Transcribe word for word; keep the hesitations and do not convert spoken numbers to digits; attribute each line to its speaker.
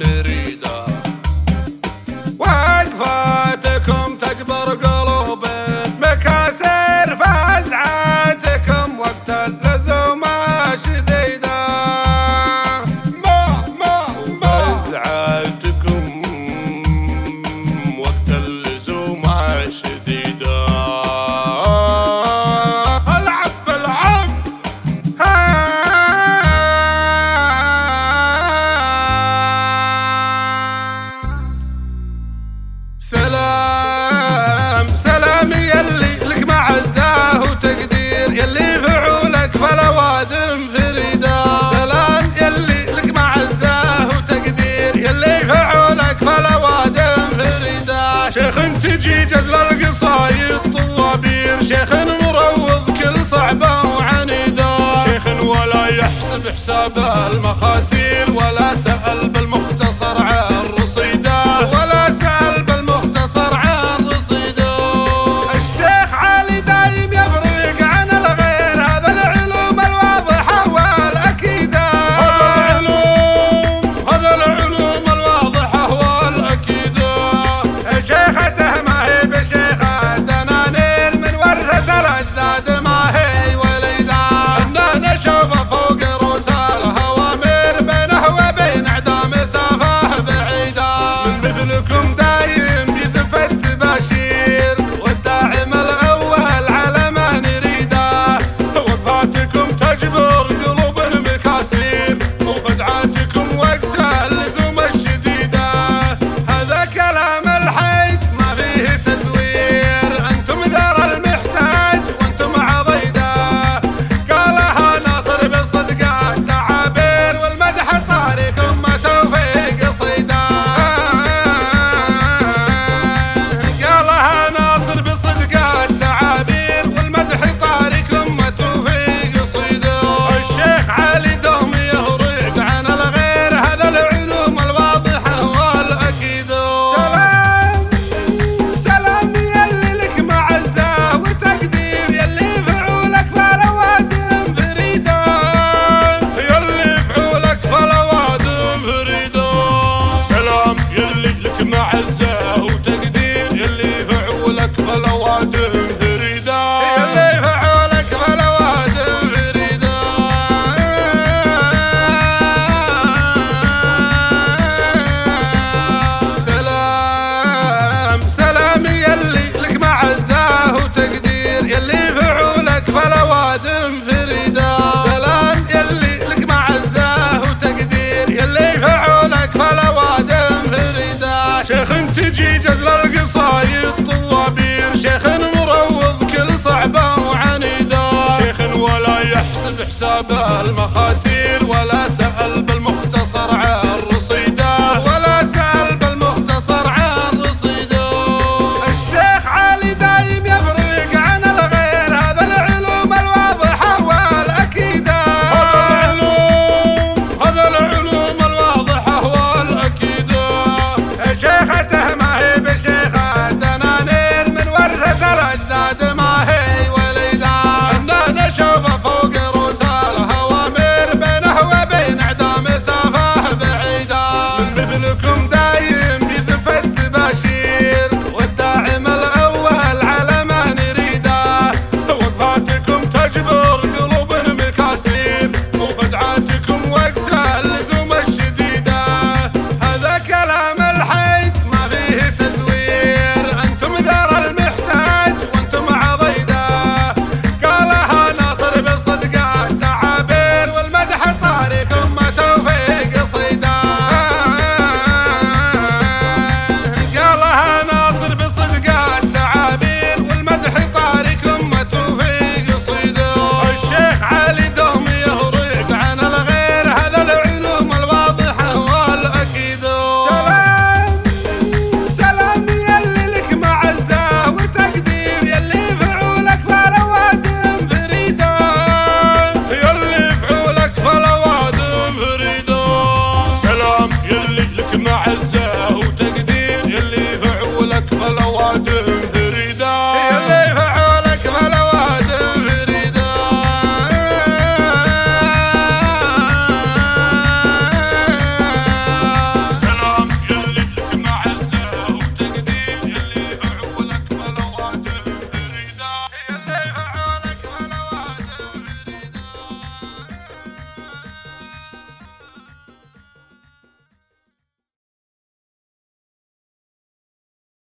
Speaker 1: مريدة، وقفاتكم تجبر قلوب مكاسر، فزعاتكم وقت اللزوم شديدة. ما ما ما فزعاتكم وقت اللزوم شديدة. العب العب سلام سلام يلي لك معزة وتقدير، يلي فعولك فالأوادم فريدة. سلام يلي لك معزة وتقدير، يلي فعولك فالأوادم فريدة. شيخ تجي جزل القصايد طوابير، شيخ مروض كل صعبة وعنيدة. شيخ ولا يحسب حساب المخاسير، ولا سأل بالمختصر عن رصيده، ولا سأل بالمختصر عن رصيده. الشيخ علي دايم يفرق عن الغير، هذا العلوم الواضحة والأكيدة. هذا العلوم هذا العلوم الواضحة والأكيدة. شيخته ما هي بشيخة دنانير، من ورثة الأجداد ما هي وليدة. إنه نشوفه فوق رؤوس الهوامير، بينه وبين أعداء مسافة بعيدة. من مثلكم دايم بيزف التباشير، والداعم الأول على ما نريده. وقفاتكم تجبر قلوب مكاسير، وفزعاتكم وقت اللزوم الشديدة. هذا كلام الحق ما فيه تزوير، أنتم ذر المحتاج وأنتم عضيدة. قالها ناصر بالصدق التعابير، والمدح طارق ما توفيق صيده. قالها ناصر بالصدق التعابير، والمدح طارق ما توفيق صيده. الشيخ علي دوم يهرق عن الغير، هذا العلوم الواضحة والأكيدة. سلام سلام يلي لك معزة وتقدير، يلي فعولك فالأوادم فريدة. يلي فعولك فالأوادم فريدة. سلام يلي لك معزة وتقدير، يلي فعولك فالأوادم فريدة. يلي فعولك فالأوادم فريدة. سلام سلام يلي لك معزة وتقدير، يلي فعولك فالأوادم فريدة. سلام يلي لك معزة وتقدير، يلي فعولك فالأوادم فريدة. شيخ تجي جزل القصايد طوابير، شيخ مروض كل صعبة وعنيدة. شيخ ولا يحسب حساب المخاسير، ولا سأل بالمختصر عن رصيده، ولا سأل بالمختصر عن رصيده. الشيخ علي دايم يفرق عن الغير، هذا العلوم الواضحة والأكيدة. هذا العلوم هذا العلوم الواضحة والأكيدة. شيخته ما هي بشيخة دنانير، من ورثة الأجداد ما هي وليدة. إنه نشوفه فوق رؤوس الهوامير، بينه وبين أعداء مسافة بعيدة. من مثلكم